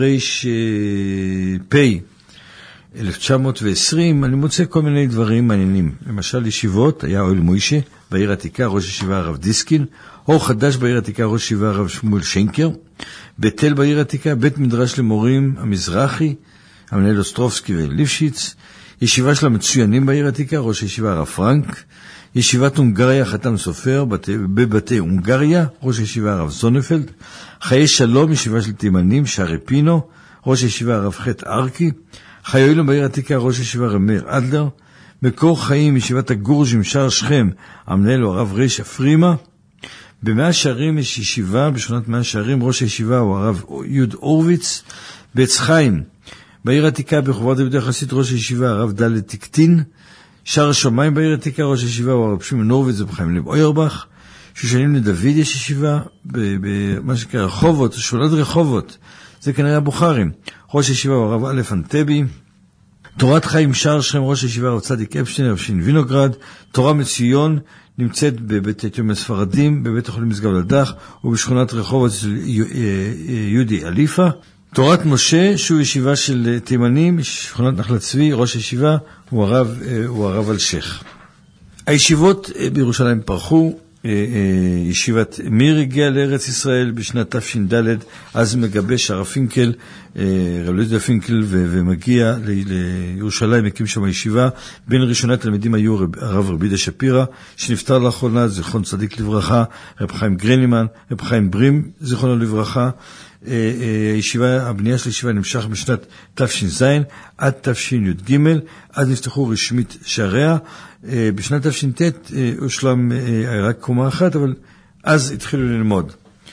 1920, אני מוצא כל מיני דברים מעניינים. למשל ישיבות, היה אוהל מוישה בעיר העתיקה, ראש ישיבה הרב דיסקין, אור חדש בעיר העתיקה, ראש ישיבה הרב שמואל שנקר, בית אל בעיר העתיקה, בית מדרש למורים המזרחי, המנהל אוסטרובסקי וליפשיץ, ישיבה של המצוינים בעיר העתיקה, ראש ישיבה הרב פרנק, ישיבת הונגריה, חתם סופר, בבתי הונגריה, ראש ישיבה הרב זונפלד, חיי שלום, ישיבה של תימנים, שערי פינו, ראש ישיבה הרב חט ארקי, חיי אילום בעיר העתיקה, ראש ישיבה הרב מאיר אדלר, מקור חיים, ישיבת הגורג'ים, שער שכם, המנהל הוא הרב ריש אפרימה, במאה שערים יש ישיבה, בשכונת מאה שערים, ראש הישיבה הוא הרב יוד אורוויץ, בעץ חיים, בעיר העתיקה, בחובת דוד יחסית, ראש הישיבה הרב דלת תקטין, שער השמיים בעיר העתיקה, ראש הישיבה הוא הרב שמעון נורוויץ ובחיים לב אוירבך, שושנים לדוד יש ישיבה, במה שקרה רחובות, שולד רחובות, זה כנראה הבוכרים, ראש הישיבה הוא הרב א' אנטבי, תורת חיים שער שכם, ראש הישיבה הרב צדיק אפשטיין, רב שין וינוגרד, תורה מציון, נמצאת בבית יתומים הספרדים, בבית החולים משגב לדח, ובשכונת רחובות של יהודי אליפה, תורת משה, שהוא ישיבה של תימנים, שכונת נחלת צבי, ראש הישיבה, הוא הרב אלשך. הישיבות בירושלים פרחו, ישיבת מיר הגיעה לארץ ישראל בשנת תש"ד, אז מגבש הרב פינקל, רב יהודה פינקל, ומגיע לירושלים, הקים שם הישיבה. בין ראשוני התלמידים היו הרב רבי דה שפירא, שנפטר לאחרונה, זיכרון צדיק לברכה, רב חיים גרנימן, רב חיים ברים, זיכרון לברכה. הבנייה של הישיבה נמשך בשנת תש"ז עד תש"ג, אז נפתחו רשמית שעריה. בשנת תש"ט הושלם רק קומה אחת, אבל אז התחילו ללמוד.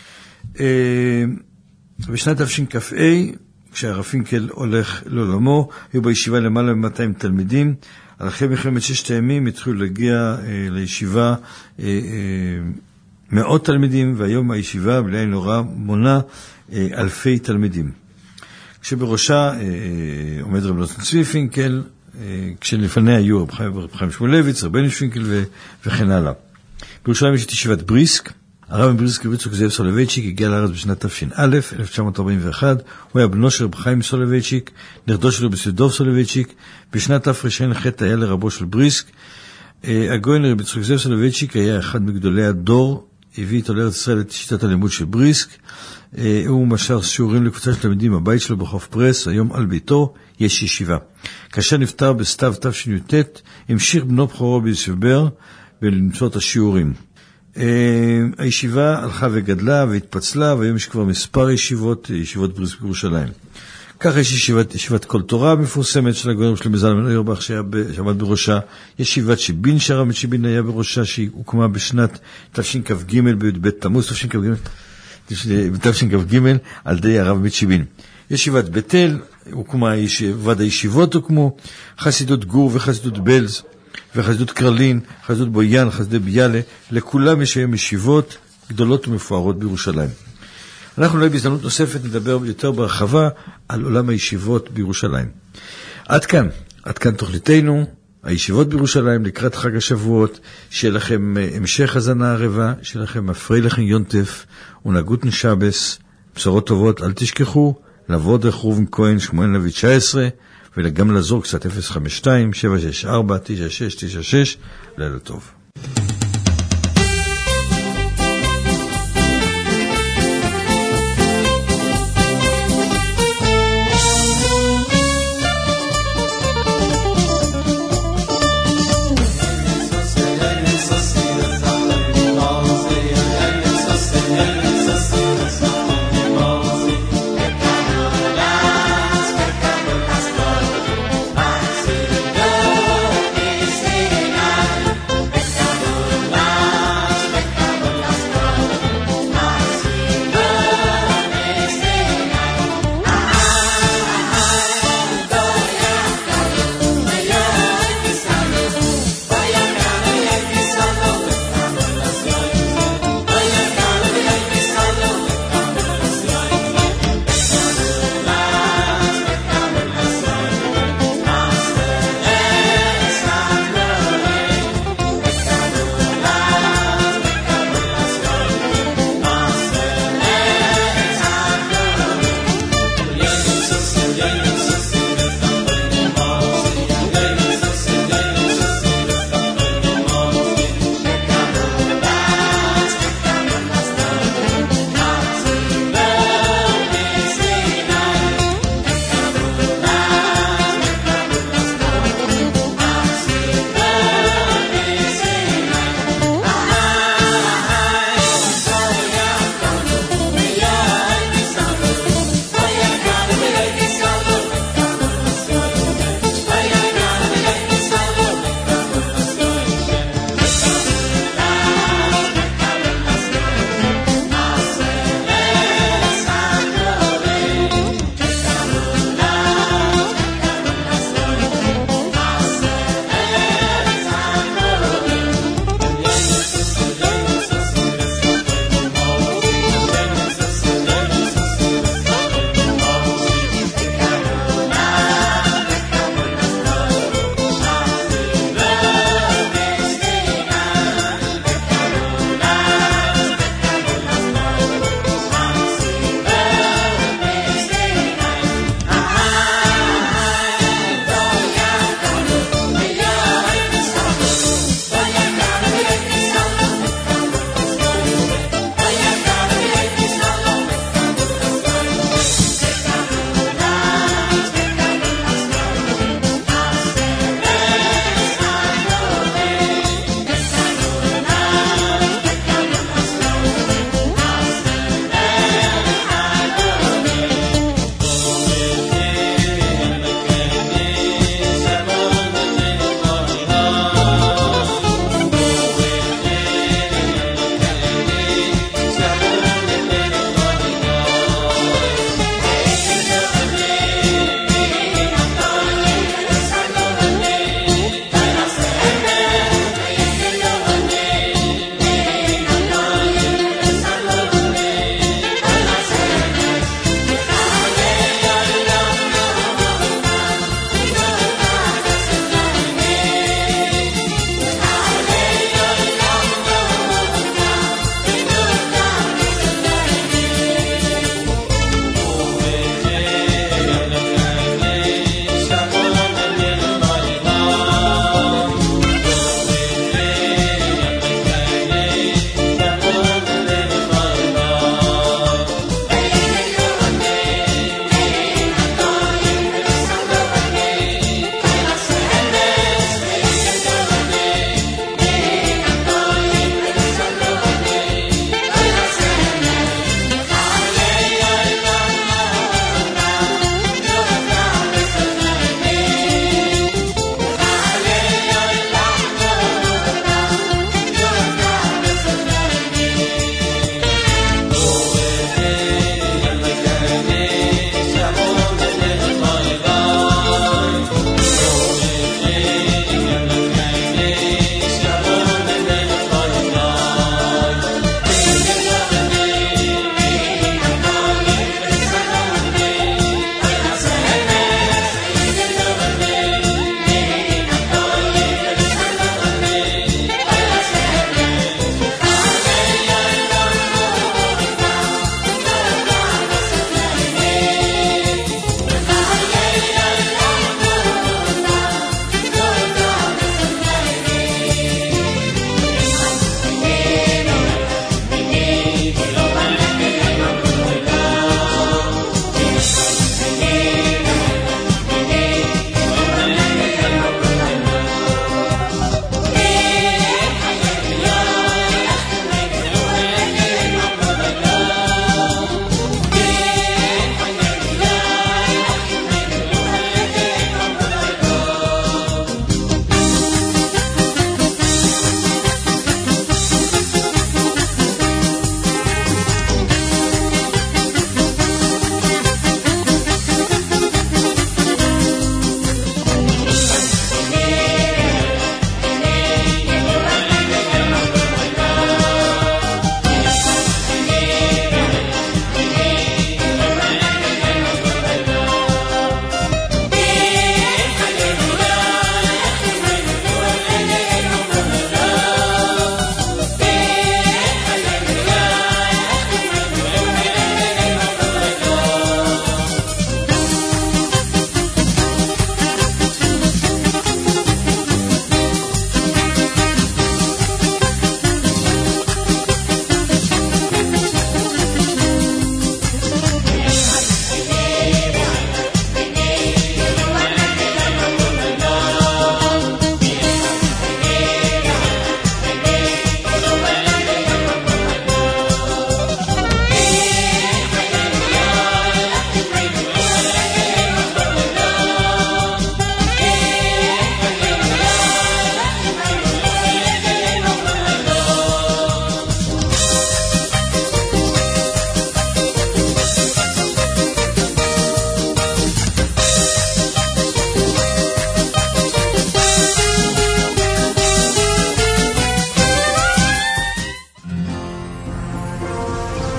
בשנת תש"כ"ה, כשהרב פינקל הולך לעולמו, היו בישיבה למעלה מ-200 תלמידים. אחרי מלחמת ששת הימים התחילו להגיע לישיבה מאות תלמידים, והיום הישיבה בלי עין הרע מונה אלפי תלמידים. כשבראשה עומד רב נתן צבי פינקל, כשלפניה היו רב חיים שמואלביץ, רב בני פינקל וכן הלאה. בירושלים יש את ישיבת בריסק. הרב מבריסק רבי יצחק זאב סולובייצ'יק הגיע לארץ בשנת תש"א, 1941. הוא היה בנו של רב חיים סולובייצ'יק, נכדו של רבי דוב סולובייצ'יק. בשנת תר"ח היה לרבו של בריסק. הגאון רבי יצחק זאב סולובייצ'יק היה אחד מגדולי הדור, הביא איתו לארץ ישראל את שיטת הלימוד של בריסק. הוא משך שיעורים לקבוצה של תלמידים בבית שלו בחוף פרס. היום על ביתו יש ישיבה. כאשר נפטר בסתיו תש"ט, המשיך בנו בכורו בישיבר ולמצוא את השיעורים. הישיבה הלכה וגדלה והתפצלה, והיום יש כבר מספר ישיבות בריסק בירושלים. כך יש ישיבת כל תורה מפורסמת של הגאון של מזלמן אוירבך שעמד בראשה, ישיבת שיבין שהרב משיבין היה בראשה, שהיא הוקמה בשנת תשכ"ג בבית תמוז בתשכ"ג על ידי הרב משיבין. ישיבת בית אל הוקמה, ועד הישיבות הוקמו, חסידות גור וחסידות בלז וחסידות קרלין, חסידות בויאן, חסידי ביאלה, לכולם יש היום ישיבות גדולות ומפוארות בירושלים. אנחנו אולי בהזדמנות נוספת נדבר יותר ברחבה על עולם הישיבות בירושלים. עד כאן תוכניתנו, הישיבות בירושלים לקראת חג השבועות. שיהיה לכם המשך הזנה ערבה, שיהיה לכם מפרי לכם יונטף ונהגות נשבס, בשורות טובות. אל תשכחו לבוא דרך ראובן כהן 8-19, וגם לעזור קצת 052-764-9696. לילה טוב.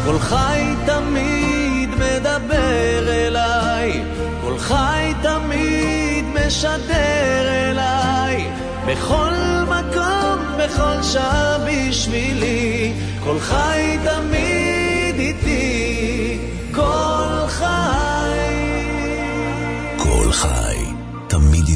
כל חי תמיד מדבר אליי, כל חי תמיד משדר אליי, בכל מקום, בכל שעה בשבילי, כל חי תמיד איתי, כל חי, כל חי תמיד